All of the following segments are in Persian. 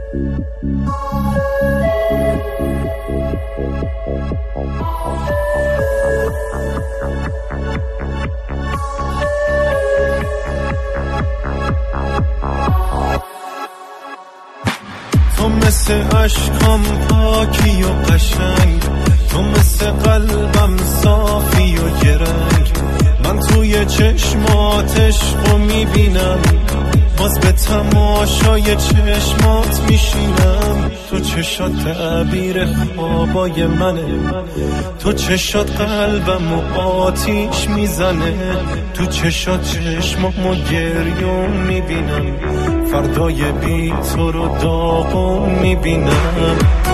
تو مثل عشقم پاکی و قشنگ، تو مثل قلبم صافی و گرنگ. من توی چشمات عشقو میبینم، باز به تماشای چشمات میشینم. تو چشات تعبیر خوابای منه، تو چشات قلبم و آتیش میزنه. تو چشات چشمامو گریون میبینم، فردای بی تو رو داغون میبینم.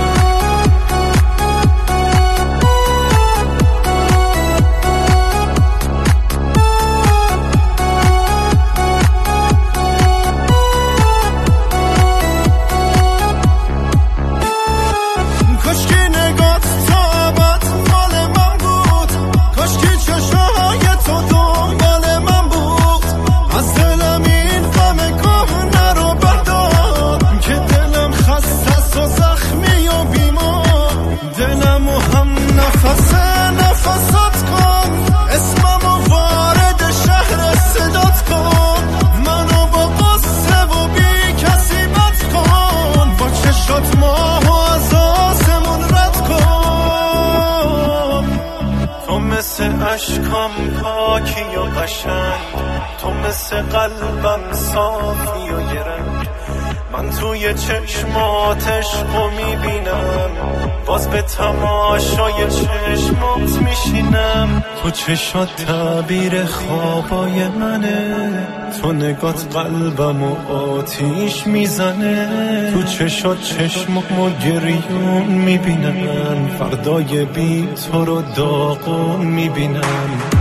نفسات کن اسممو وارد شهر صدات کن، منو با قصه و بی کسی بد کن. با چشات ماهو از آسمون رد کن. تو مثل عشقم پاکی و قشنگ، تو مثل قلبم صافی و گرنگ. من توی چشمات عشقو میبینم، باز به تماشای چشمات میشینم. تو چشات تعبیر خوابای منه، تو نگات قلبم و آتیش میزنه. تو چشات چشمامو گریون میبینم، فردای بی تو رو داغون میبینم.